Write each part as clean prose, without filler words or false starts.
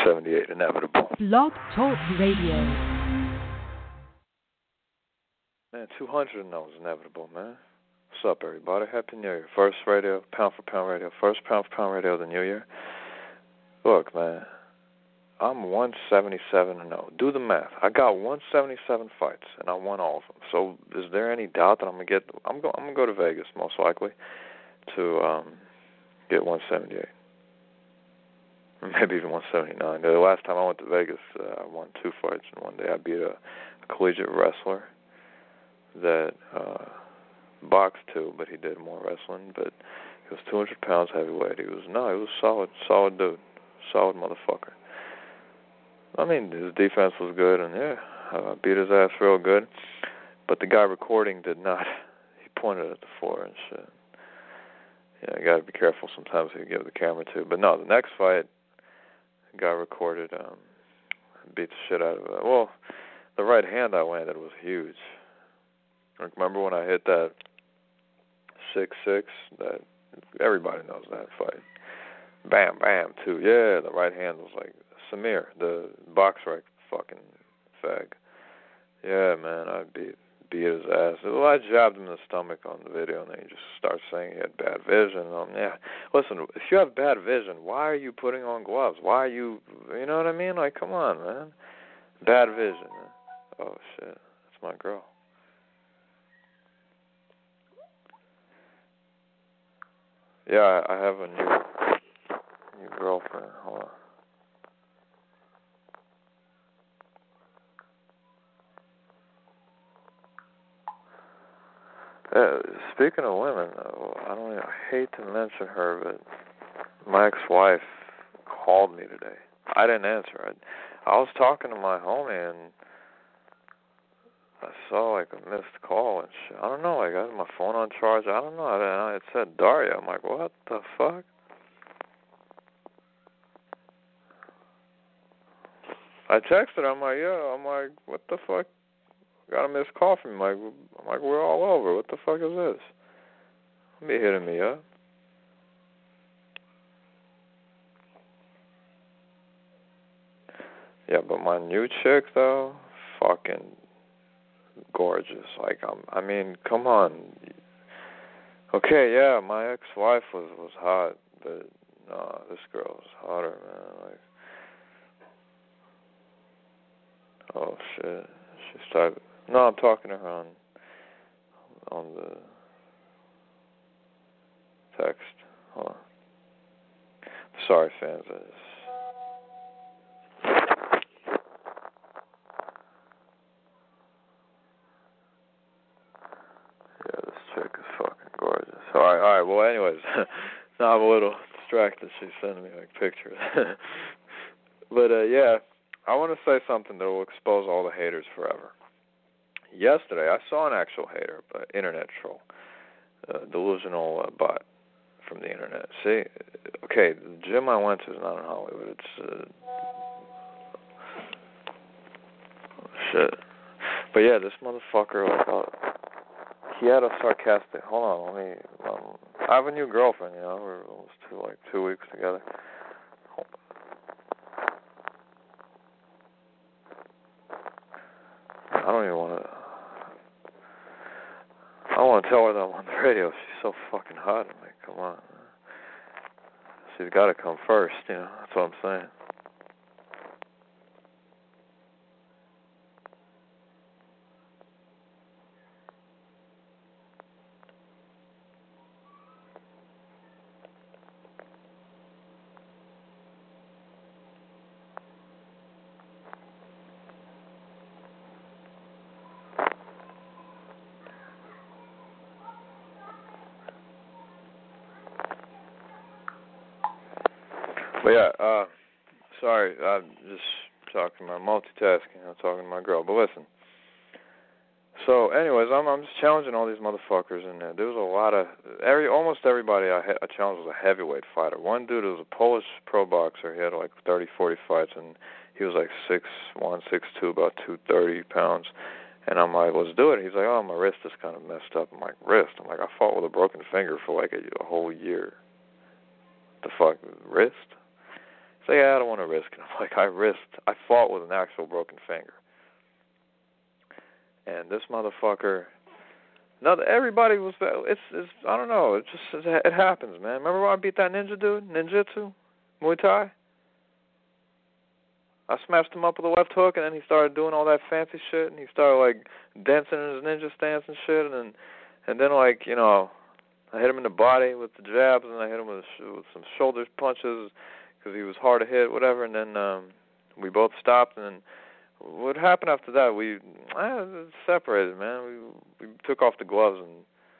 178 Inevitable. Blog Talk Radio. Man, 200 and that was Inevitable, man. What's up, everybody? Happy New Year. First radio, pound for pound radio. First pound for pound radio of the New Year. Look, man, I'm 177 and 0. Do the math. I got 177 fights, and I won all of them. So is there any doubt that I'm going to get... I'm going to go to Vegas, most likely, to get 178. Maybe even 179. The last time I went to Vegas, I won 2 fights in one day. I beat a collegiate wrestler that boxed too, but he did more wrestling. But he was 200 pounds heavyweight. He was solid dude, solid motherfucker. I mean, his defense was good, and yeah, I beat his ass real good. But the guy recording did not. He pointed at the floor and shit. Yeah, you got to be careful sometimes who you give the camera to. But no, the next fight, the guy recorded, beat the shit out of it. Well, the right hand I landed was huge. Remember when I hit that 6'6"? That everybody knows that fight. Bam, bam, 2. Yeah, the right hand was like Samir, the BoxRec fucking fag. Yeah, man, I beat his ass. Well, I jabbed him in the stomach on the video, and then he just starts saying he had bad vision. Yeah, listen, if you have bad vision, why are you putting on gloves? Why are you know what I mean? Like, come on, man. Bad vision. Man. Oh, shit. That's my girl. Yeah, I have a new girlfriend. Hold on. Speaking of women, I hate to mention her, but my ex-wife called me today. I didn't answer. I was talking to my homie, and I saw like a missed call and shit. I don't know, like I had my phone on charge. I don't know. It said Daria. I'm like, what the fuck? I texted her. I'm like, yeah. I'm like, what the fuck? Got a missed call from me. I'm like, we're all over. What the fuck is this? Don't be hitting me up. Yeah, but my new chick though, fucking gorgeous. Like, I mean, come on. Okay, yeah, my ex-wife was hot, but no, this girl was hotter, man. Like, oh shit, she started. No, I'm talking to her on the text. Hold on. Sorry, fans. Yeah, this chick is fucking gorgeous. All right. Well, anyways, now I'm a little distracted. She's sending me like pictures. But yeah, I want to say something that will expose all the haters forever. Yesterday, I saw an actual hater, but internet troll, delusional bot from the internet. See, okay, the gym I went to is not in Hollywood. It's shit. But yeah, this motherfucker, he had a sarcastic. Hold on, let me. I have a new girlfriend. You know, we're almost 2 weeks together. I don't even want to. I don't want to tell her that I'm on the radio. She's so fucking hot. I'm like, come on. She's got to come first, you know. That's what I'm saying. But yeah, sorry, I'm just talking about multitasking. I'm talking to my girl. But listen. So, anyways, I'm just challenging all these motherfuckers in there. There was a lot of almost everybody I challenged was a heavyweight fighter. One dude was a Polish pro boxer. He had like 30, 40 fights, and he was like 6'1", 6'2", about 230 pounds. And I'm like, let's do it. He's like, oh, my wrist is kind of messed up. I'm like, wrist? I'm like, I fought with a broken finger for like a whole year. The fuck, wrist? So yeah, I don't want to risk it. I'm like, I fought with an actual broken finger. And this motherfucker, everybody was, it's I don't know, it happens, man. Remember when I beat that ninja dude, ninjutsu, Muay Thai? I smashed him up with a left hook, and then he started doing all that fancy shit, and he started, like, dancing in his ninja stance and shit, and then, like, you know, I hit him in the body with the jabs, and I hit him with some shoulder punches because he was hard to hit, whatever, and then we both stopped, and then what happened after that, we separated, man. We took off the gloves, and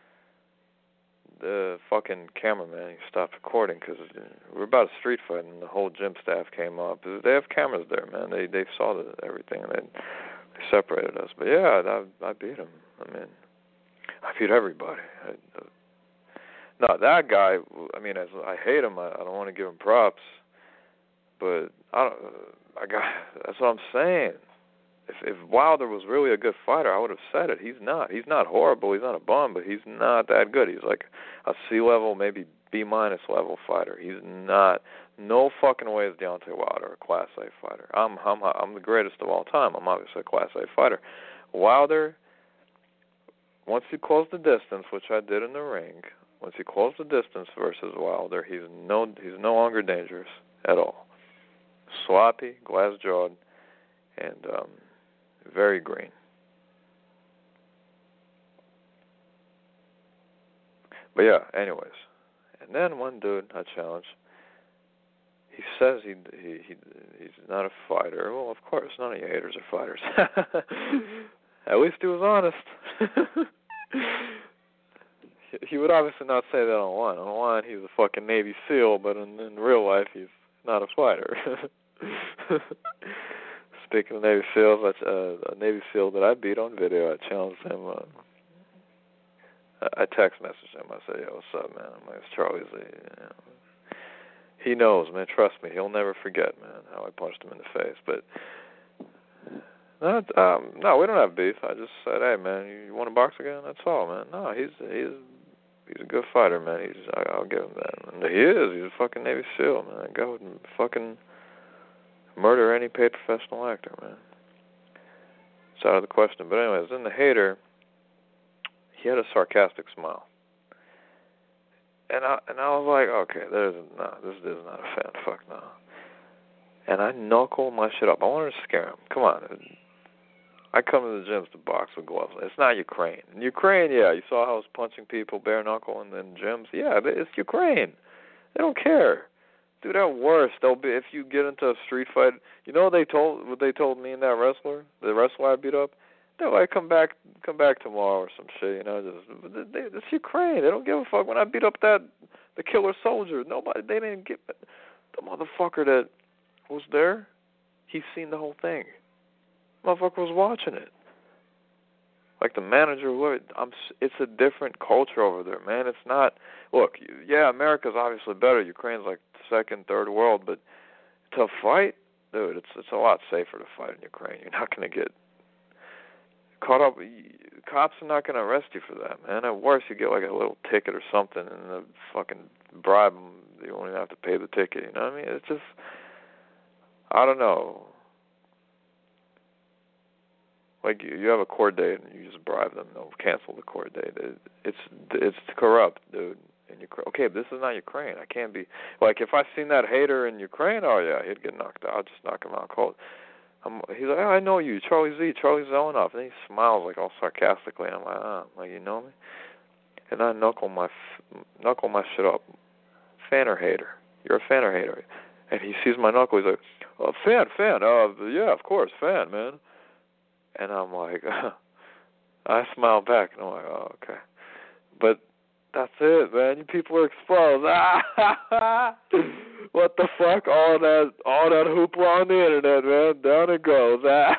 the fucking cameraman, he stopped recording because we were about a street fight, and the whole gym staff came up. They have cameras there, man. They saw everything, and they separated us. But yeah, I beat him. I mean, I beat everybody. No, that guy, I mean, I hate him. I don't want to give him props, but that's what I'm saying. If Wilder was really a good fighter, I would have said it. He's not. He's not horrible. He's not a bum, but he's not that good. He's like a C-level, maybe B-minus level fighter. He's not. No fucking way is Deontay Wilder a Class A fighter. I'm the greatest of all time. I'm obviously a Class A fighter. Wilder, once you close the distance, which I did in the ring, once you close the distance versus Wilder, he's no longer dangerous at all. Sloppy, glass-jawed, and very green. But yeah, anyways. And then one dude I challenged, he says he's not a fighter. Well, of course, none of you haters are fighters. At least he was honest. He would obviously not say that online. Online, he's a fucking Navy SEAL, but in real life, he's not a fighter. Speaking of Navy SEALs, that's a Navy SEAL that I beat on video. I challenged him. I text messaged him. I said, "Yo, what's up, man?" I'm like, "It's Charlie Z." You know. He knows, man. Trust me, he'll never forget, man, how I punched him in the face. But no, we don't have beef. I just said, "Hey, man, you want to box again?" That's all, man. No, he's a good fighter, man. I'll give him that. And he is. He's a fucking Navy SEAL, man. That guy would fucking murder any paid professional actor, man. It's out of the question. But anyways, then the hater, he had a sarcastic smile. And I was like, okay, this is not a fan. Fuck no. And I knuckled my shit up. I wanted to scare him. Come on. I come to the gyms to box with gloves. It's not Ukraine. In Ukraine, yeah, you saw how I was punching people bare knuckle in gyms. Yeah, it's Ukraine. They don't care. Dude, at worst, they'll be, if you get into a street fight, you know what they told me and that wrestler, the wrestler I beat up? They're like, come back tomorrow or some shit, you know. It's Ukraine. They don't give a fuck. When I beat up the killer soldier, they didn't get the motherfucker that was there. He's seen the whole thing. Motherfucker was watching it. Like the manager would. It's a different culture over there, man. It's not. Look, yeah, America's obviously better. Ukraine's like second, third world, but to fight, dude, it's a lot safer to fight in Ukraine. You're not going to get caught up. Cops are not going to arrest you for that, man. At worst, you get like a little ticket or something, and the fucking bribe them. You won't even have to pay the ticket. You know what I mean? It's just, I don't know. Like you have a court date and you just bribe them, they'll cancel the court date. It's corrupt, dude. In Ukraine. Okay, this is not Ukraine. I can't be like if I seen that hater in Ukraine. Oh yeah, he'd get knocked out. I'll just knock him out cold. He's like, I know you, Charlie Zelenoff, and he smiles like all sarcastically. I'm like, like you know me? And I knuckle my shit up. Fan or hater? You're a fan or hater? And he sees my knuckle. He's like, oh, fan. Yeah, of course, fan, man. And I'm like, I smile back, and I'm like, oh, okay. But that's it, man. You people are exposed. What the fuck? All that hoopla on the internet, man. Down it goes.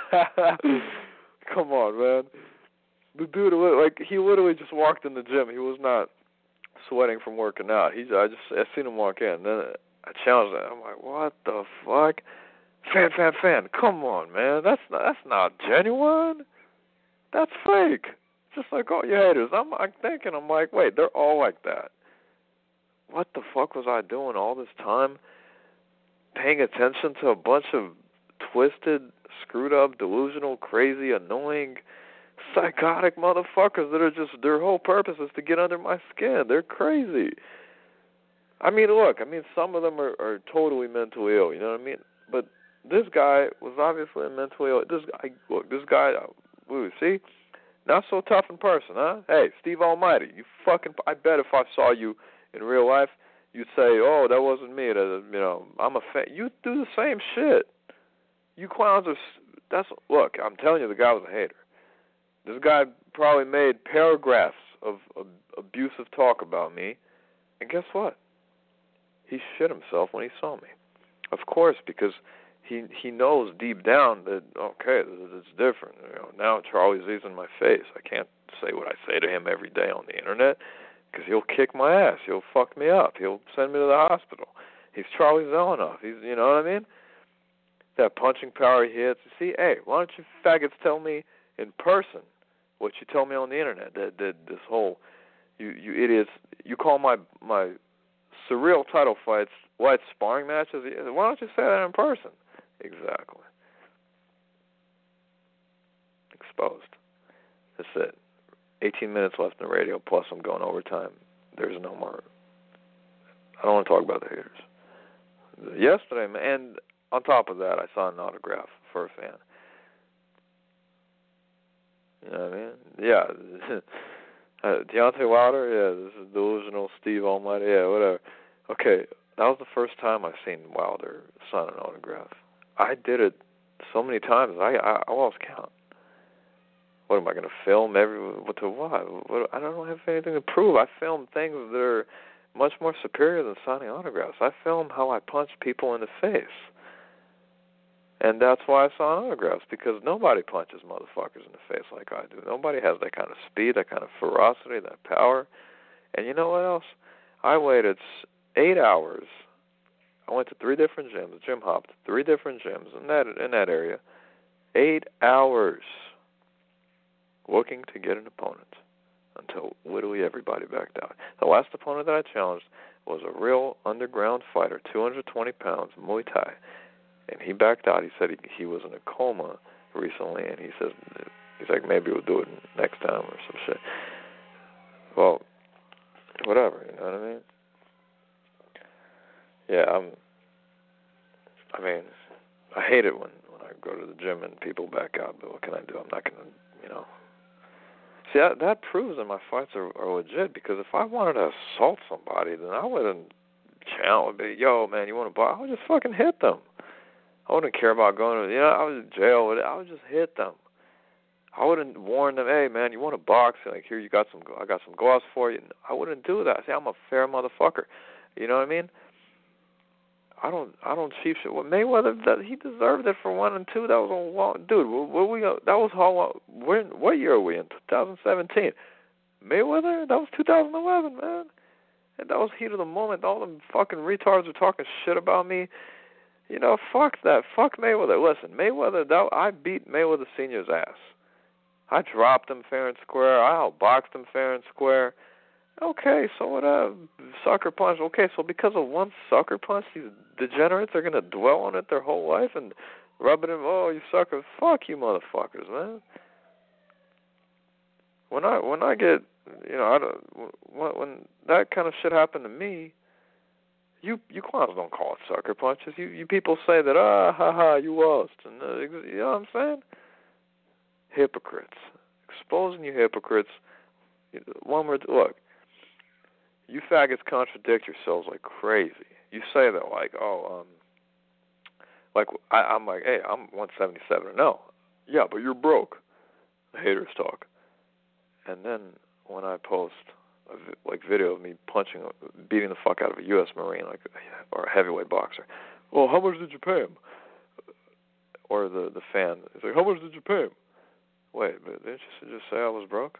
Come on, man. The dude, like, he literally just walked in the gym. He was not sweating from working out. I seen him walk in. Then I challenged him. I'm like, what the fuck? Fan. Come on, man. That's not genuine. That's fake. Just like all you haters. I'm thinking, I'm like, wait, they're all like that. What the fuck was I doing all this time paying attention to a bunch of twisted, screwed up, delusional, crazy, annoying, psychotic motherfuckers that are just, their whole purpose is to get under my skin. They're crazy. I mean, look, some of them are totally mentally ill, you know what I mean? But this guy was obviously mentally ill. This guy, see? Not so tough in person, huh? Hey, Steve Almighty, I bet if I saw you in real life, you'd say, oh, that wasn't me. I'm a fan. You do the same shit. You clowns look, I'm telling you, the guy was a hater. This guy probably made paragraphs of abusive talk about me. And guess what? He shit himself when he saw me. Of course, because he knows deep down that, okay, it's different. Now Charlie's in my face. I can't say what I say to him every day on the internet because he'll kick my ass. He'll fuck me up. He'll send me to the hospital. He's Charlie Zelenoff. You know what I mean? That punching power he hits. See, hey, why don't you faggots tell me in person what you tell me on the internet? That this whole, you idiots, you call my surreal title fights white sparring matches. Why don't you say that in person? Exactly. Exposed. That's it. 18 minutes left in the radio, plus I'm going overtime. There's no more. I don't want to talk about the haters. Yesterday, and on top of that, I saw an autograph for a fan. You know what I mean? Yeah. Deontay Wilder, yeah, this is delusional Steve Almighty, yeah, whatever. Okay, that was the first time I've seen Wilder sign an autograph. I did it so many times, I lost count. What am I going to film? What? I don't have anything to prove. I film things that are much more superior than signing autographs. I film how I punch people in the face. And that's why I sign autographs, because nobody punches motherfuckers in the face like I do. Nobody has that kind of speed, that kind of ferocity, that power. And you know what else? I waited 8 hours. I went to 3 different gyms, gym hopped 3 different gyms in that area. 8 hours looking to get an opponent until literally everybody backed out. The last opponent that I challenged was a real underground fighter, 220 pounds, Muay Thai. And he backed out. He said he was in a coma recently, and he's like, maybe we'll do it next time or some shit. Well, whatever, you know what I mean? Yeah, I hate it when I go to the gym and people back out, but what can I do? I'm not going to, See, that proves that my fights are legit, because if I wanted to assault somebody, then I wouldn't challenge, yo, man, you want to box? I would just fucking hit them. I wouldn't care about going to, I was in jail. I would just hit them. I wouldn't warn them, hey, man, you want to box? Like, here, I got some gloves for you. I wouldn't do that. See, I'm a fair motherfucker. You know what I mean? I don't cheap shit. Well, Mayweather, he deserved it for 1 and 2. That was a long, dude. That was how long? What year are we in? 2017. Mayweather, that was 2011, man. And that was heat of the moment. All them fucking retards were talking shit about me. Fuck that. Fuck Mayweather. Listen, Mayweather, I beat Mayweather Sr.'s ass. I dropped him fair and square. I outboxed him fair and square. Okay, so whatever. Sucker punch. Okay, so because of one sucker punch, these degenerates are going to dwell on it their whole life and rub it in, oh, you sucker. Fuck you motherfuckers, man. When I get, when that kind of shit happened to me, you clowns don't call it sucker punches. You people say that, you lost. And, you know what I'm saying? Hypocrites. Exposing you hypocrites. One word, look, you faggots contradict yourselves like crazy. You say that I'm like, hey, I'm 177 or no. Yeah, but you're broke. The haters talk. And then when I post a video of me beating the fuck out of a U.S. Marine, or a heavyweight boxer, well, how much did you pay him? Or the fan is like, how much did you pay him? Wait, but didn't you just say I was broke?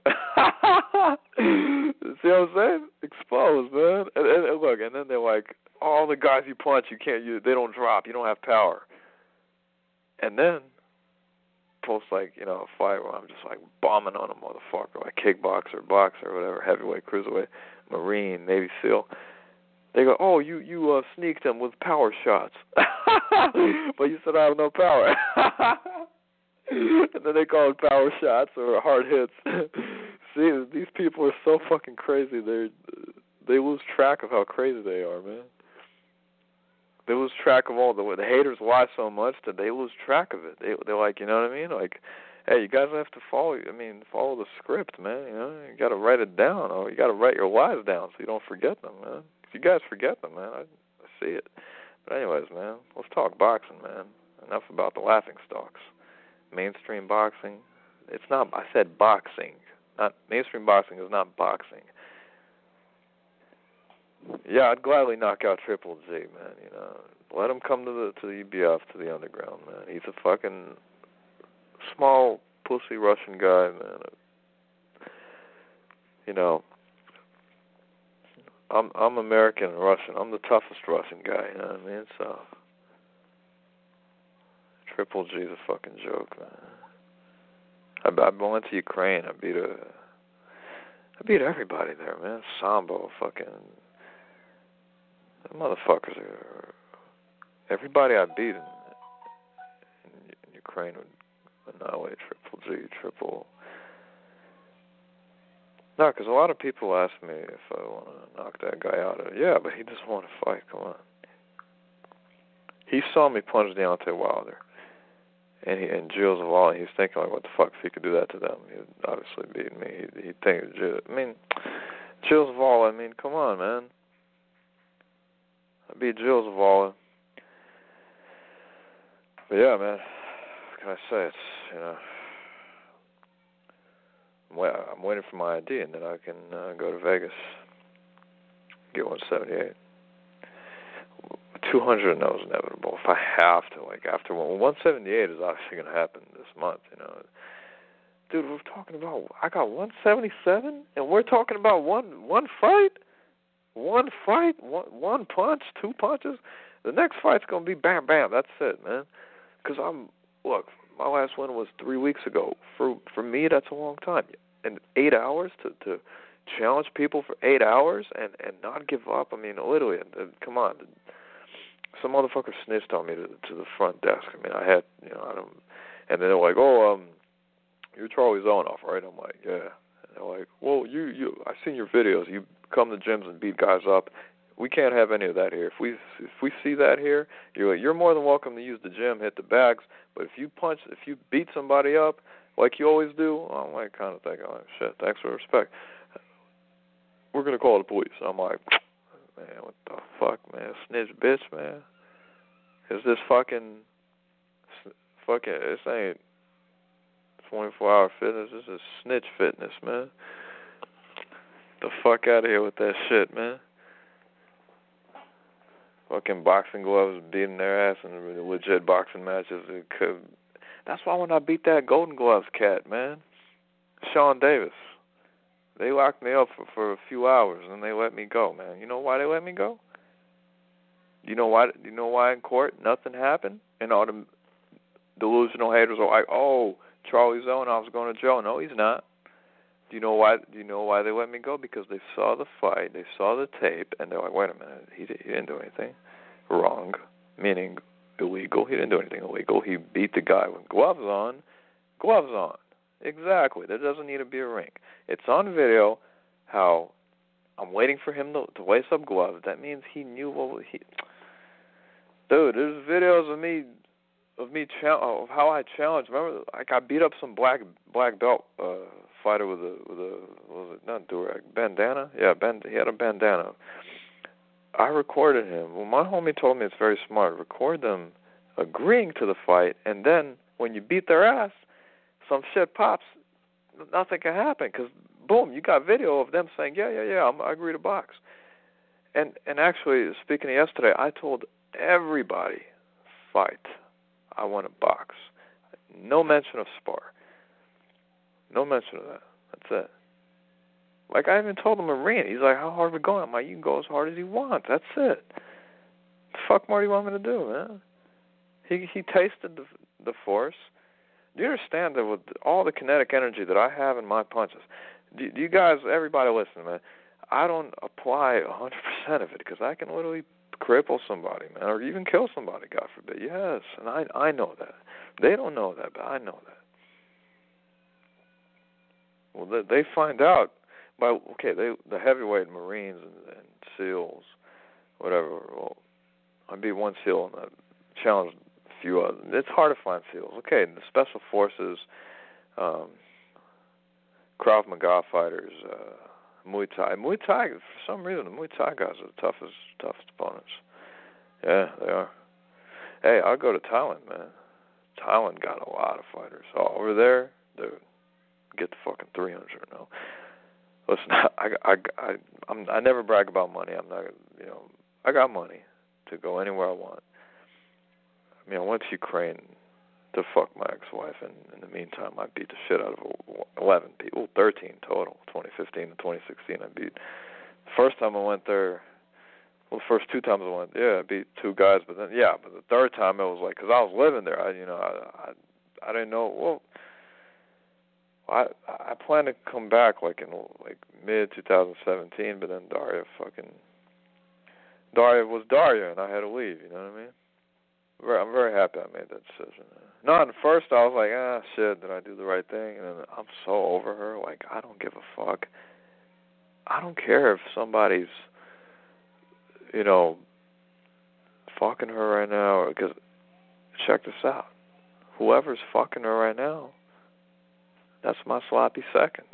See what I'm saying? Exposed, man. And look, and then they're like, all the guys you punch, they don't drop. You don't have power. And then post a fight where I'm just bombing on a motherfucker, like kickboxer, boxer, whatever, heavyweight, cruiserweight, Marine, Navy SEAL. They go, oh, you sneaked him with power shots. But you said I have no power. And then they call it power shots or hard hits. See, these people are so fucking crazy. They lose track of how crazy they are, man. They lose track of all the haters lie so much that they lose track of it. They're like, you know what I mean? Like, hey, you guys have to follow the script, man. You know, you got to write it down, or you got to write your lies down so you don't forget them, man. If you guys forget them, man, I see it. But anyways, man, let's talk boxing, man. Enough about the laughing stocks. Mainstream boxing, it's not. I said boxing. Not mainstream boxing is not boxing. Yeah, I'd gladly knock out Triple G, man. You know, let him come to the EBF, to the underground, man. He's a fucking small pussy Russian guy, man. You know, I'm American and Russian. I'm the toughest Russian guy. You know what I mean? So Triple G's a fucking joke, man. I went to Ukraine. I beat everybody there, man. Sambo, fucking. The motherfuckers are. Everybody I beat in Ukraine would annihilate Triple G, No, because a lot of people ask me if I want to knock that guy out. Yeah, but he doesn't want to fight. Come on. He saw me punch Deontay Wilder and Gilles Zavala. He's thinking, like, what the fuck, if he could do that to them? He would obviously beat me. He'd think, Gilles Zavala, come on, man. I beat Gilles Zavala. But yeah, man, what can I say? It's, you know, I'm waiting for my ID, and then I can go to Vegas, get 178. 200, that was inevitable. If I have to, like, after 178 is obviously going to happen this month, you know. Dude, we're talking about, I got 177, and we're talking about one fight? One fight? One punch? Two punches? The next fight's going to be bam, bam. That's it, man. Because look, my last one was 3 weeks ago. For me, that's a long time. And 8 hours to challenge people for 8 hours and not give up. Literally, come on. Some motherfucker snitched on me to the front desk. I had, I don't. And then they're like, oh, you're Charlie Zonoff, right? I'm like, yeah. And they're like, well, I've seen your videos. You come to gyms and beat guys up. We can't have any of that here. If we see that here, you're more than welcome to use the gym, hit the bags. But if you beat somebody up like you always do, I'm like kind of thinking, like, shit, thanks for the respect. We're gonna call the police. I'm like, man, what the fuck, man, snitch bitch, man. Is this fucking this ain't 24-hour fitness. This is snitch fitness, man. Get the fuck out of here with that shit, man. Fucking boxing gloves beating their ass in legit boxing matches. That's why when I beat that Golden Gloves cat, man, Sean Davis, they locked me up for a few hours and they let me go, man. You know why they let me go? You know why in court nothing happened? And all the delusional haters are like, oh, Charlie Zonoff's going to jail. No, he's not. Do you know why? They let me go? Because they saw the fight, they saw the tape, and they're like, wait a minute, he didn't do anything wrong, meaning illegal. He didn't do anything illegal. He beat the guy with gloves on. Gloves on. Exactly. There doesn't need to be a ring. It's on video how I'm waiting for him to lace up gloves. That means he knew what he... Dude, there's videos of me of how I challenged. Remember, like, I beat up some black belt fighter with a what was it, not durag, bandana? Yeah, he had a bandana. I recorded him. Well, my homie told me it's very smart. Record them agreeing to the fight, and then when you beat their ass, some shit pops. Nothing can happen because, boom, you got video of them saying, yeah, I agree to box. And actually, speaking of yesterday, I told everybody, fight. I want to box. No mention of spar. No mention of that. That's it. Like, I even told him a ring. He's like, how hard are we going? I'm like, you can go as hard as you want. That's it. The fuck more do you want me to do, man? He tasted the force. Do you understand that with all the kinetic energy that I have in my punches, do you guys, everybody listen, man, I don't apply 100% of it because I can literally cripple somebody, man, or even kill somebody, God forbid. Yes, and I know that. They don't know that, but I know that. Well, they find out by the heavyweight Marines and SEALs, whatever. Well, I beat one SEAL and I challenged a few others. It's hard to find SEALs. Okay, the Special Forces, Krav Maga fighters, Muay Thai. Muay Thai, for some reason, the Muay Thai guys are the toughest opponents. Yeah, they are. Hey, I'll go to Thailand, man. Thailand got a lot of fighters. Oh, over there, dude, get the fucking 300 now. Listen, I never brag about money. I'm not, I got money to go anywhere I want. I mean, I went to Ukraine to fuck my ex-wife, and in the meantime, I beat the shit out of 11 people, 13 total, 2015 and 2016. I beat. First time I went there, the first 2 times I went, I beat 2 guys, but the third time it was like, because I was living there, I didn't know. Well, I plan to come back in mid 2017, but then Daria was Daria, and I had to leave. You know what I mean? I'm very happy I made that decision. No, at first I was like, shit, did I do the right thing? And then I'm so over her. Like, I don't give a fuck. I don't care if somebody's, fucking her right now. Because, check this out. Whoever's fucking her right now, that's my sloppy seconds.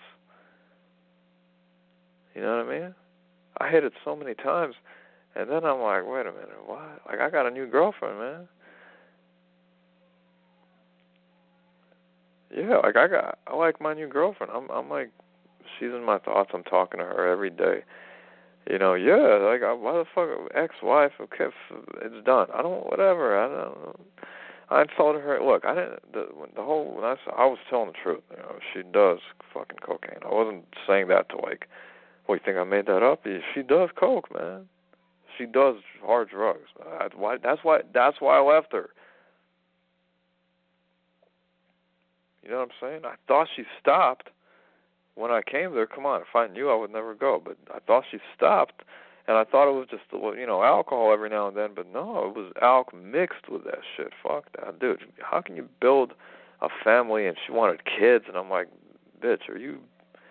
You know what I mean? I hit it so many times, and then I'm like, wait a minute, what? Like, I got a new girlfriend, man. Yeah, I like my new girlfriend. I'm like, she's in my thoughts. I'm talking to her every day. Why the fuck, ex-wife? Okay, it's done. I don't know. I told her, look, I didn't. The whole when I was telling the truth. She does fucking cocaine. I wasn't saying that to you think I made that up? She does coke, man. She does hard drugs. That's why I left her. You know what I'm saying? I thought she stopped when I came there. Come on, if I knew, I would never go. But I thought she stopped, and I thought it was just alcohol every now and then. But no, it was alcohol mixed with that shit. Fuck that, dude. How can you build a family? And she wanted kids, and I'm like, bitch, are you,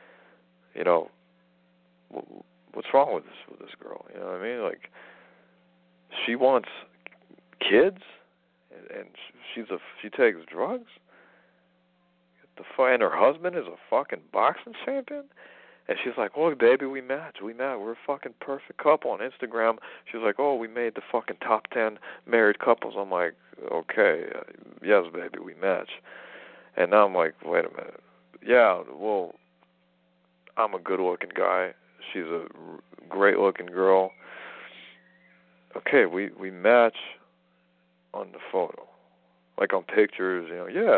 what's wrong with this girl? You know what I mean? Like, she wants kids, and she takes drugs. And her husband is a fucking boxing champion? And she's like, look, baby, we match. We're a fucking perfect couple on Instagram. She's like, we made the fucking top 10 married couples. I'm like, okay, yes, baby, we match. And now I'm like, wait a minute. Yeah, well, I'm a good-looking guy. She's a great-looking girl. Okay, we match on the photo. Like on pictures,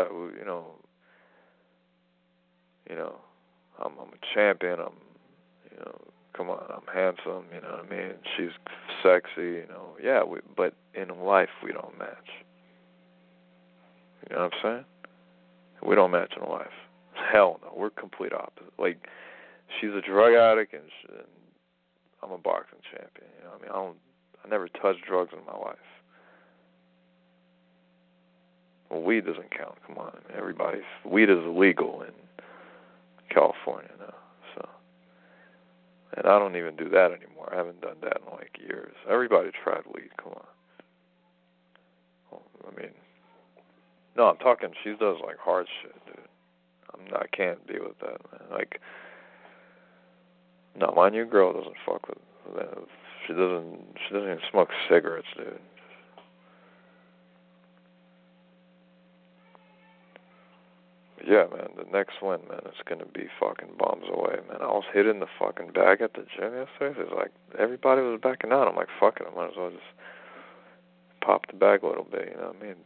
I'm a champion. Come on, I'm handsome. You know what I mean? She's sexy. But in life we don't match. You know what I'm saying? We don't match in life. Hell no, we're complete opposite. Like, she's a drug addict and I'm a boxing champion. You know what I mean? I never touched drugs in my life. Well, weed doesn't count. Come on, weed is illegal in California now, so, and I don't even do that anymore. I haven't done that in years. Everybody tried weed. Come on. Well, no, I'm talking. She does hard shit, dude. I can't deal with that, man. No, my new girl doesn't fuck with that. She doesn't even smoke cigarettes, dude. Yeah, man, the next win, man, it's going to be fucking bombs away, man. I was hitting the fucking bag at the gym yesterday. It was like, everybody was backing out. I'm like, fuck it, I might as well just pop the bag a little bit, you know what I mean?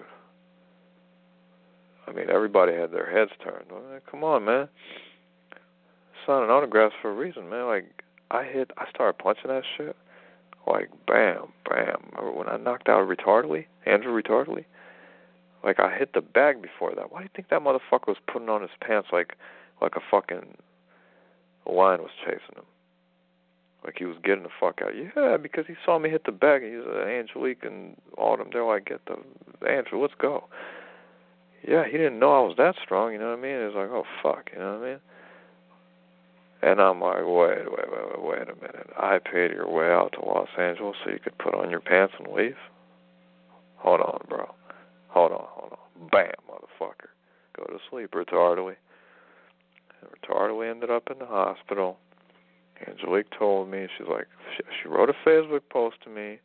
Dude. Everybody had their heads turned. Come on, man. Signing autographs for a reason, man. I started punching that shit. Bam, bam. Remember when I knocked out Andrew Retardley? I hit the bag before that. Why do you think that motherfucker was putting on his pants like a fucking lion was chasing him? Like he was getting the fuck out. Yeah, because he saw me hit the bag, and he's Angelique and all them. They're like, get the Andrew, let's go. Yeah, he didn't know I was that strong, you know what I mean? It was like, oh, fuck, you know what I mean? And I'm like, wait a minute. I paid your way out to Los Angeles so you could put on your pants and leave? Hold on, bro. Hold on. Bam, motherfucker. Go to sleep retardedly. And retardedly ended up in the hospital. Angelique told me, she's like, she wrote a Facebook post to me.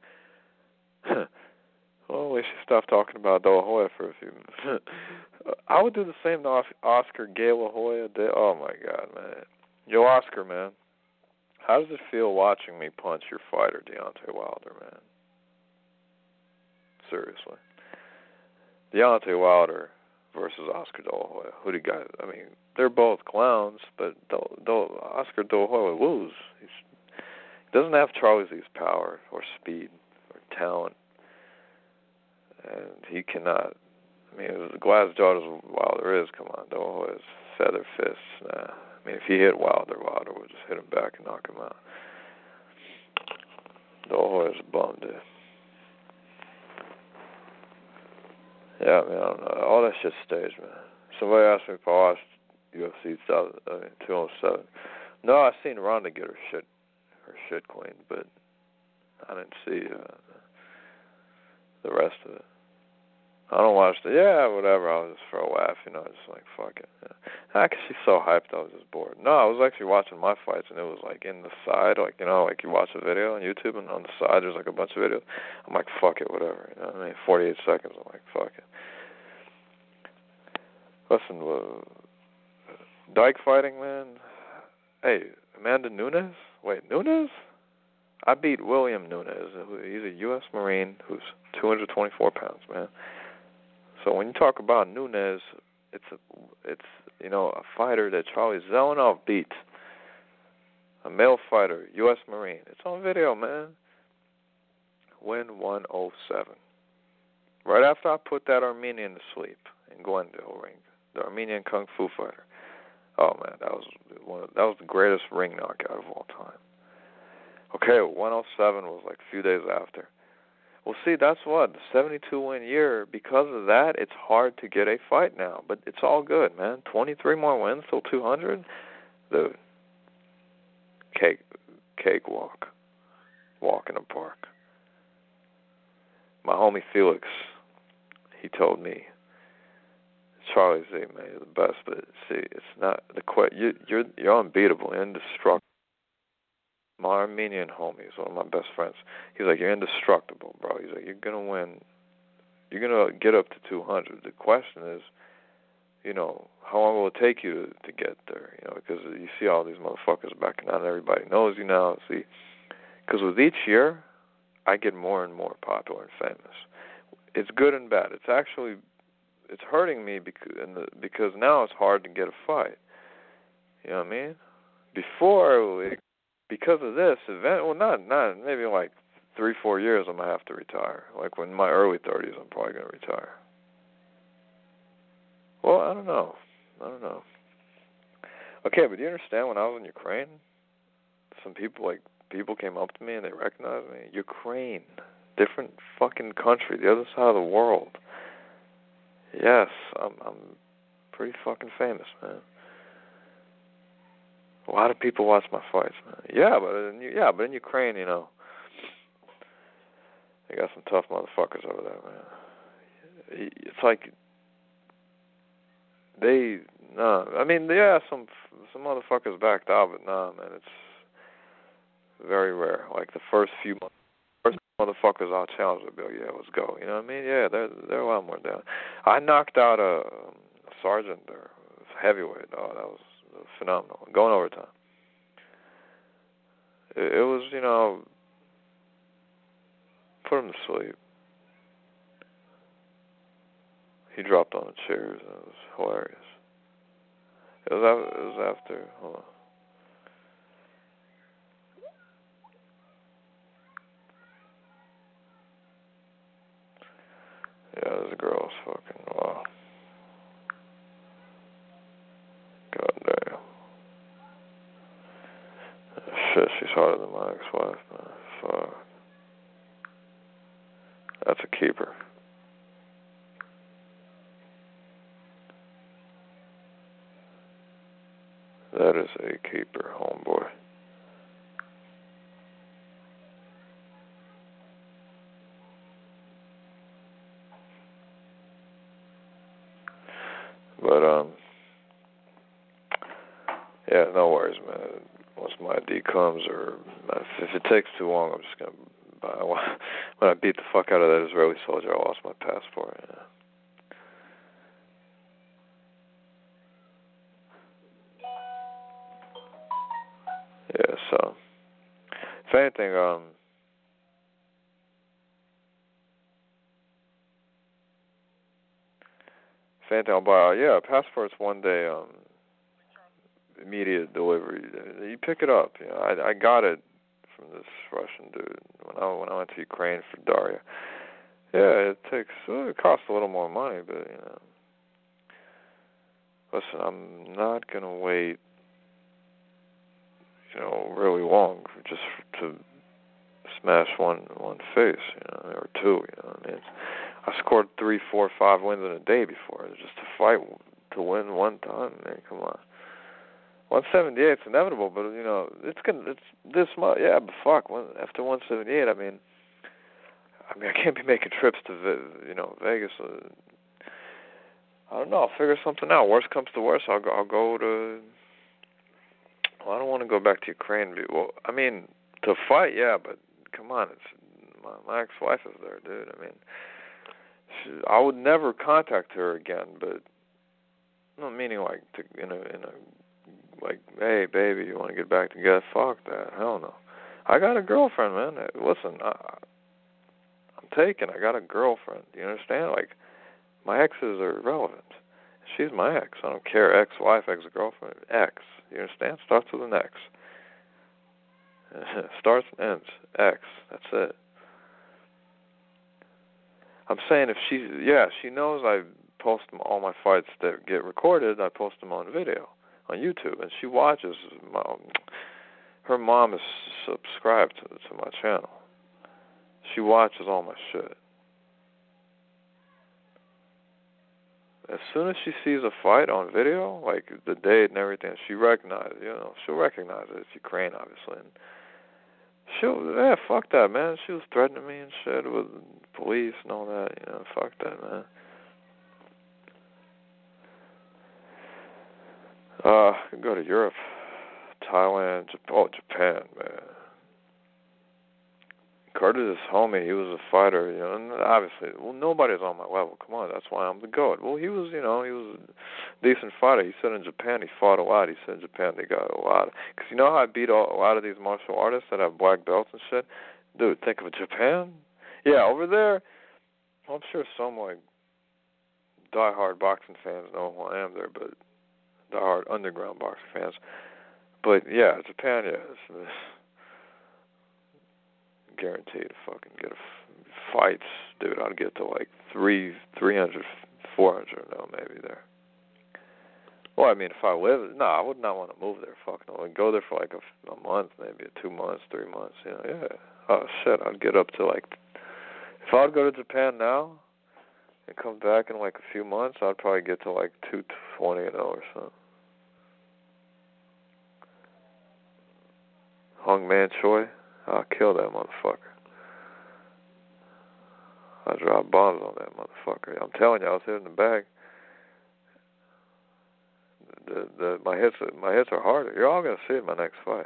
Well, at least she stopped talking about De La Hoya for a few minutes. I would do the same to Oscar De La Hoya. Oh, my God, man. Yo, Oscar, man. How does it feel watching me punch your fighter, Deontay Wilder, man? Seriously. Deontay Wilder versus Oscar De La Hoya. Who do you got? I mean, they're both clowns, but Oscar De La Hoya would lose. He doesn't have Charlie Z's power or speed or talent. And he cannot. I mean, as glass jawed as Wilder is, come on, De La Hoya's feather fists. Nah. I mean, if he hit Wilder would just hit him back and knock him out. De La Hoya's a bum, dude. Yeah, I mean, I don't know. All that shit's staged, man. Somebody asked me if I watched UFC 207. No, I seen Ronda get her shit cleaned, but I didn't see the rest of it. I don't watch the, whatever, I was just for a laugh, just like, fuck it. Yeah. Cause she's so hyped, I was just bored. No, I was actually watching my fights, and it was like in the side, like you watch a video on YouTube, and on the side there's like a bunch of videos. I'm like, fuck it, whatever, 48 seconds, I'm like, fuck it. Listen, Dyke fighting, man. Hey, Amanda Nunes? Wait, Nunes? I beat William Nunes. He's a U.S. Marine who's 224 pounds, man. So when you talk about Nunes, it's a fighter that Charlie Zelenoff beat. A male fighter, U.S. Marine. It's on video, man. Win 107. Right after I put that Armenian to sleep in Glendale ring, the Armenian Kung Fu fighter. Oh man, that was the greatest ring knockout of all time. Okay, 107 was like a few days after. Well, see, that's what, the 72-win year, because of that, it's hard to get a fight now. But it's all good, man. 23 more wins till 200? Dude, cakewalk. Walk in the park. My homie Felix, he told me, Charlie Z, man, you're the best, but see, it's not, you're unbeatable, indestructible. My Armenian homie is one of my best friends. He's like, you're indestructible, bro. He's like, you're going to win. You're going to get up to 200. The question is, how long will it take you to get there? Because you see all these motherfuckers backing out. Everybody knows you now. See, because with each year, I get more and more popular and famous. It's good and bad. It's hurting me because now it's hard to get a fight. You know what I mean? Before, because of this event, well, not maybe like 3-4 years, I'm gonna have to retire. Like in my early 30s, I'm probably gonna retire. Well, I don't know. Okay, but do you understand when I was in Ukraine, some people came up to me and they recognized me. Ukraine, different fucking country, the other side of the world. Yes, I'm pretty fucking famous, man. A lot of people watch my fights, man. Yeah, but in Ukraine, they got some tough motherfuckers over there, man. It's like some motherfuckers backed out, but nah, man, it's very rare. Like the first motherfuckers I'll challenge will be like, yeah, let's go. You know what I mean? Yeah, they're a lot more down. I knocked out a sergeant there, heavyweight. Oh, that was phenomenal. Going overtime. It was, put him to sleep. He dropped on the chairs, and it was hilarious. It was after, hold on. Yeah, this girl's fucking, wow. God damn. Shit, she's harder than my ex-wife, man. Fuck. That's a keeper. That is a keeper, homeboy. But, yeah, no worries, man. Once my ID comes, or if it takes too long, I'm just going to buy one. When I beat the fuck out of that Israeli soldier, I lost my passport. Yeah. Yeah, so, if anything, I'll buy, passport's one day, immediate delivery. You pick it up. You know, I got it from this Russian dude when I went to Ukraine for Daria. Yeah, it costs a little more money, but you know, listen, I'm not gonna wait, you know, really long just to smash one face, you know, or two. You know, I mean, I scored 3, 4, 5 wins in a day before, just to fight to win one time. Man, come on. 178, it's inevitable, but you know, it's this much. Yeah, but fuck, after 178, I mean, I can't be making trips to Vegas. I don't know. I'll figure something out. Worst comes to worst, I'll go to. Well, I don't want to go back to Ukraine. Well, I mean, to fight, yeah, but come on, it's my ex-wife is there, dude. I mean, I would never contact her again, but no, meaning like in a like, hey, baby, you want to get back together? Fuck that. Hell no. I got a girlfriend, man. Listen, I'm taken. I got a girlfriend. You understand? Like, my exes are irrelevant. She's my ex. I don't care. Ex-wife, ex-girlfriend, ex. You understand? Starts with an X. Starts and ends. X. That's it. I'm saying if she knows I post all my fights that get recorded. I post them on video on YouTube, and she watches. Her mom is subscribed to my channel. She watches all my shit. As soon as she sees a fight on video, like the date and everything, she'll recognize it. It's Ukraine, obviously. And fuck that, man. She was threatening me and shit with police and all that. You know, fuck that, man. I can go to Europe, Thailand, Japan, man. Curtis' homie, he was a fighter, you know, and obviously, nobody's on my level. Come on, that's why I'm the GOAT. Well, he was a decent fighter. He said in Japan he fought a lot. He said in Japan they got a lot. Because you know how I beat a lot of these martial artists that have black belts and shit? Dude, think of Japan? Yeah, over there, I'm sure some, like, diehard boxing fans know who I am there, but diehard underground boxing fans. But, yeah, Japan, yeah, it's guaranteed to fucking get fights, dude. I'd get to like 300, 400 now, maybe there. Well, I mean, if I live, I would not want to move there. Fuck no. I'd go there for like a month, maybe 2 months, 3 months. You know, yeah. Oh shit, I'd get up to like. If I'd go to Japan now and come back in like a few months, I'd probably get to like 220 an hour or something. Hung Man Choi. I'll kill that motherfucker. I drop bombs on that motherfucker. I'm telling you, I was hitting the bag. My hits are harder. You're all gonna see it in my next fight.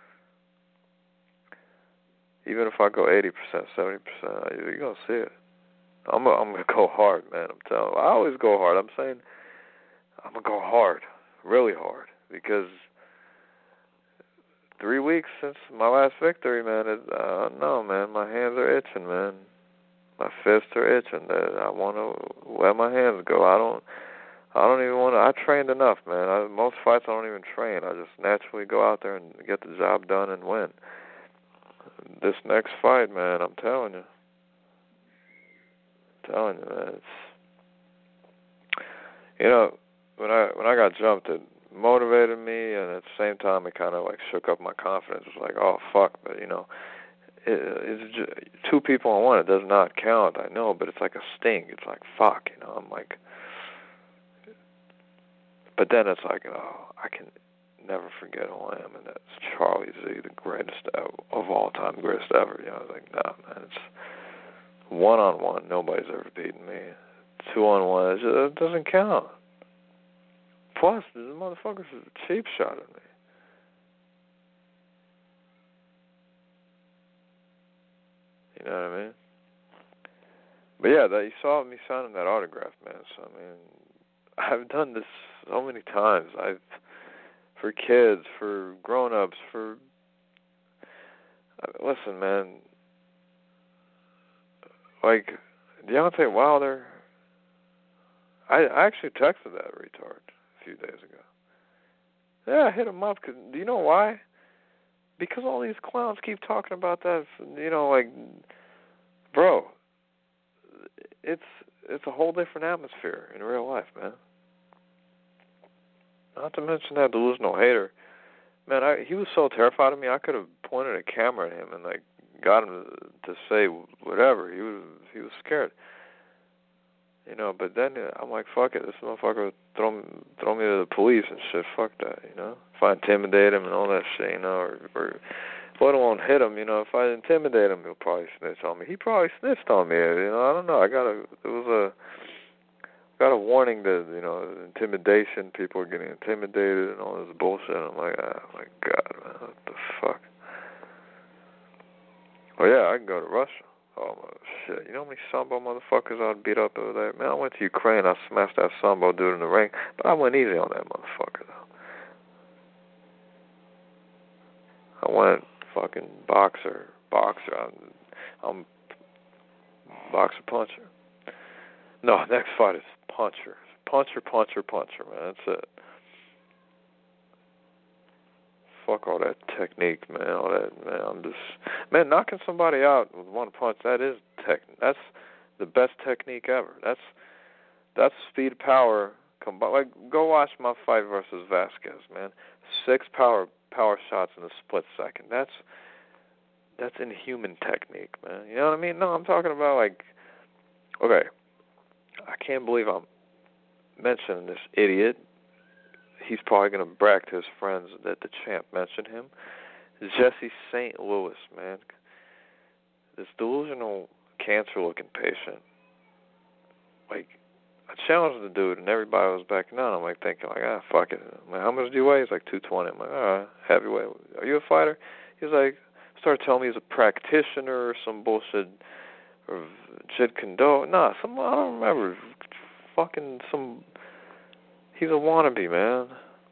Even if I go 80%, 70%, you're gonna see it. I'm gonna go hard, man. I'm telling you. I always go hard. I'm saying I'm gonna go hard, really hard, because 3 weeks since my last victory, man. No, man, my hands are itching, man. My fists are itching. I want to let my hands go. I don't even want to. I trained enough, man. Most fights I don't even train. I just naturally go out there and get the job done and win. This next fight, man, I'm telling you. Man. It's, you know, when I got jumped at motivated me, and at the same time, it kind of like shook up my confidence. It was like, oh fuck, but it's just, two people on one. It does not count. I know, but it's like a sting. It's like fuck, I'm like, but then it's like, oh, I can never forget who I am, and that's Charlie Z, the greatest of all time, greatest ever. I was like, nah, man, it's 1-on-1. Nobody's ever beaten me. 2-on-1, it doesn't count. Plus, the motherfucker's a cheap shot at me. You know what I mean? But yeah, you saw me signing that autograph, man. So I mean, I've done this so many times. For kids, for grown-ups, listen, man. Like Deontay Wilder, I actually texted that retard a few days ago. Yeah, I hit him up. Cause, do you know why? Because all these clowns keep talking about that. Like, bro, it's a whole different atmosphere in real life, man. Not to mention that delusional hater. Man, he was so terrified of me, I could have pointed a camera at him and like got him to say whatever. He was scared. But then I'm like, fuck it, this motherfucker would throw me to the police and shit. Fuck that, If I intimidate him and all that shit, or let alone hit him, if I intimidate him, he'll probably snitch on me. He probably snitched on me, I don't know. Got a warning that, intimidation, people are getting intimidated and all this bullshit. I'm like, oh my God, man, what the fuck? Oh yeah, I can go to Russia. Oh shit, you know how many Sambo motherfuckers I'd beat up over there? Man, I went to Ukraine, I smashed that Sambo dude in the ring, but I went easy on that motherfucker though. I went fucking boxer. I'm boxer puncher. No, next fight is puncher. Puncher, man. That's it. Fuck all that technique, man. All that, man. Knocking somebody out with one punch. That's the best technique ever. That's speed, power. Like, go watch my fight versus Vasquez, man. 6 power shots in a split second. That's inhuman technique, man. You know what I mean? No, I'm talking about like, okay. I can't believe I'm mentioning this idiot. He's probably going to brag to his friends that the champ mentioned him. Jesse St. Louis, man. This delusional, cancer-looking patient. Like, I challenged the dude, and everybody was backing down. I'm like thinking, fuck it. I'm like, how much do you weigh? He's like 220. I'm like, all right, heavyweight. Are you a fighter? He's like, started telling me he's a practitioner or some bullshit, or Jeet Kune Do. Nah, I don't remember. Fucking some. He's a wannabe, man.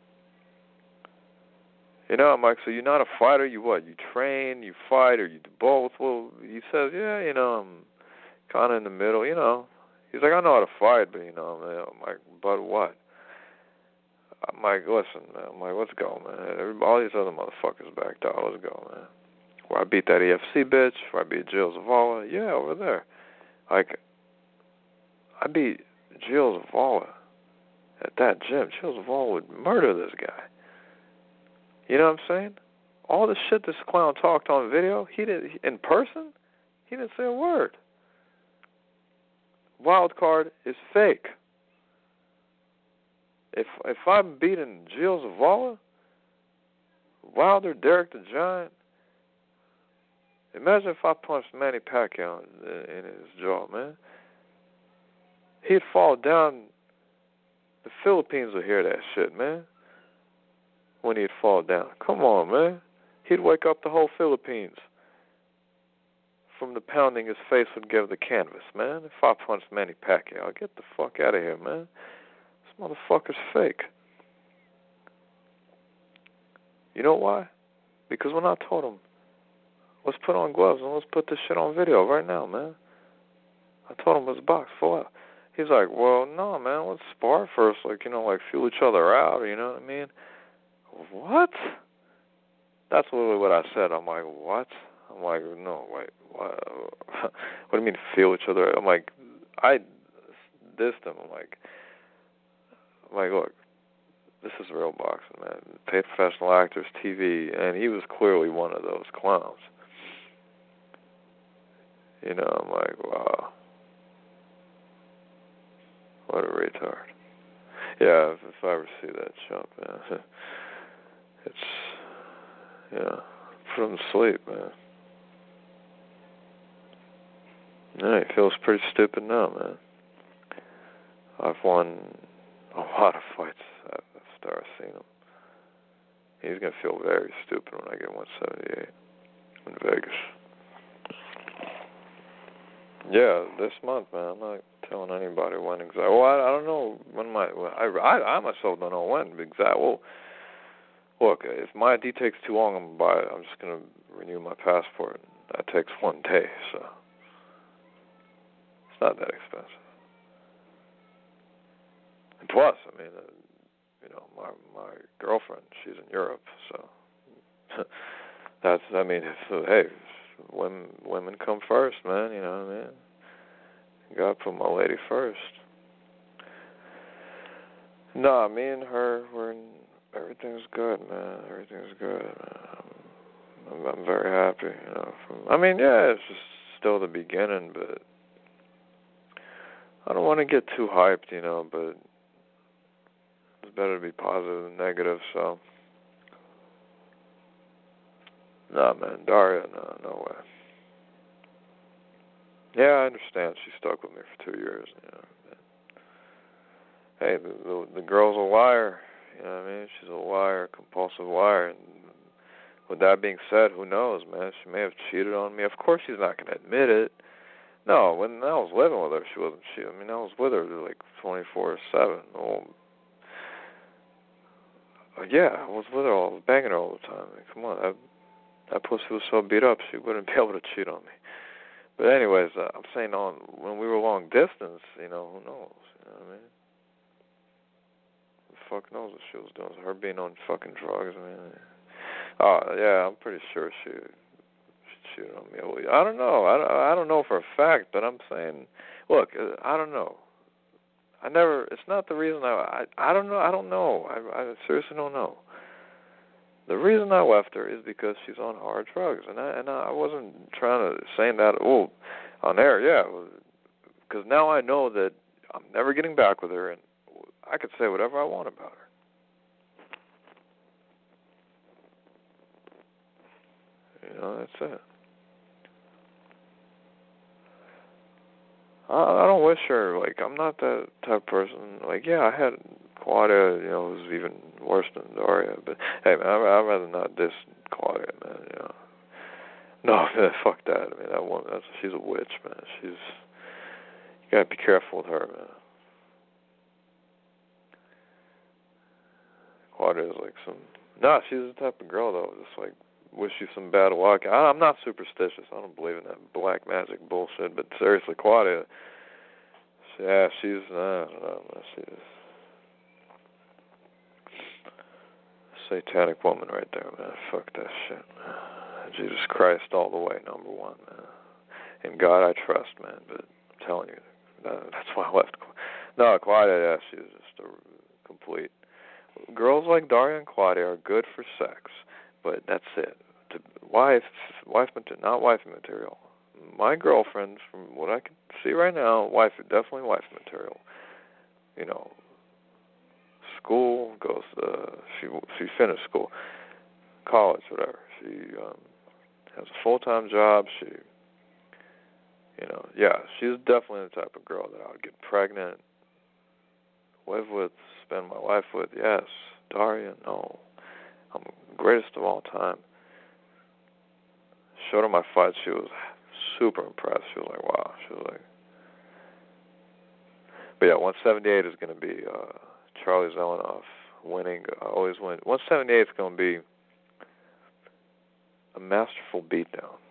I'm like, so you're not a fighter? You what? You train, you fight, or you do both? Well, he says, yeah, I'm kind of in the middle, He's like, I know how to fight, but, I'm like, but what? I'm like, listen, man. I'm like, let's go, man. All these other motherfuckers backed out. Let's go, man. Where I beat that EFC bitch, where I beat Jill Zavala. Yeah, over there. Like, I beat Jill Zavala at that gym. Jill Zavala would murder this guy. You know what I'm saying? All the shit this clown talked on video, in person, he didn't say a word. Wild card is fake. If I'm beating Jill Zavala, Wilder, Derek the Giant, imagine if I punched Manny Pacquiao in his jaw, man. He'd fall down. The Philippines would hear that shit, man. When he'd fall down. Come on, man. He'd wake up the whole Philippines from the pounding his face would give the canvas, man. If I punched Manny Pacquiao, get the fuck out of here, man. This motherfucker's fake. You know why? Because when I told him, let's put on gloves and let's put this shit on video right now, man. I told him let's box full out. He's like, well, no, man, let's spar first, like feel each other out, you know what I mean? What? That's literally what I said. I'm like, what? I'm like, no, wait, what? What do you mean feel each other? I'm like, I dissed him. I'm like, look, this is real boxing, man. Paid professional actors, TV, and he was clearly one of those clowns. You know, I'm like, wow. What a retard. Yeah, if I ever see that chump, man, it's, yeah, put him to sleep, man. Yeah, he feels pretty stupid now, man. I've won a lot of fights after I've seen him. He's going to feel very stupid when I get 178 in Vegas. Yeah, this month, man. I'm not telling anybody when exactly. Well, I don't know when I myself don't know when exactly. Well, look, if my ID takes too long, I'm just going to renew my passport. That takes 1 day, so it's not that expensive. And plus, I mean, you know, my girlfriend, she's in Europe, so that's, I mean, hey, women come first, man, you know what I mean? You gotta put my lady first. No, me and her, everything's good, man. Everything's good. I'm very happy, you know. I mean, yeah, it's just still the beginning, but I don't want to get too hyped, you know, but it's better to be positive than negative, so. No, man, Daria, no way. Yeah, I understand. She stuck with me for 2 years, you know. Hey, the girl's a liar, you know what I mean? She's a liar, compulsive liar, and with that being said, who knows, man? She may have cheated on me. Of course she's not going to admit it. No, when I was living with her, she wasn't cheating. I mean, I was with her like 24/7. Well, yeah, I was with her, banging her all the time. I mean, come on, that pussy was so beat up, she wouldn't be able to cheat on me. But anyways, I'm saying when we were long distance, you know, who knows? You know what I mean? Who the fuck knows what she was doing? Her being on fucking drugs, I mean. Yeah, I'm pretty sure she cheated on me. I don't know. I don't know for a fact, but I'm saying, look, I don't know. It's not the reason I don't know. I don't know. I seriously don't know. The reason I left her is because she's on hard drugs, and I wasn't trying to say that on air, yeah, because now I know that I'm never getting back with her, and I could say whatever I want about her. You know, that's it. I don't wish her, like, I'm not that type of person. Like, yeah, I had Claudia, you know, who's even worse than Daria, but hey, man, I'd rather not diss Claudia, man, you know. No, man, fuck that. I mean, that woman, she's a witch, man. You gotta be careful with her, man. Claudia's like she's the type of girl, though, just like, wish you some bad luck. I'm not superstitious. I don't believe in that black magic bullshit. But seriously, Claudia, she's I don't know, she's a satanic woman right there, man. Fuck that shit, man. Jesus Christ all the way, number one, man. In God I trust, man. But I'm telling you, that's why I left. No, Claudia, yeah, she's just a complete. Girls like Daria and Claudia are good for sex. But that's it. Wife material, not wife material. My girlfriend, from what I can see right now, definitely wife material. You know, school goes. She finished school, college, whatever. She has a full-time job. She's definitely the type of girl that I would get pregnant, live with, spend my life with. Yes, Daria, no. I'm the greatest of all time. Showed her my fight. She was super impressed. She was like, wow. She was like, but yeah, 178 is going to be Charlie Zelenoff winning. Always win. 178 is going to be a masterful beatdown.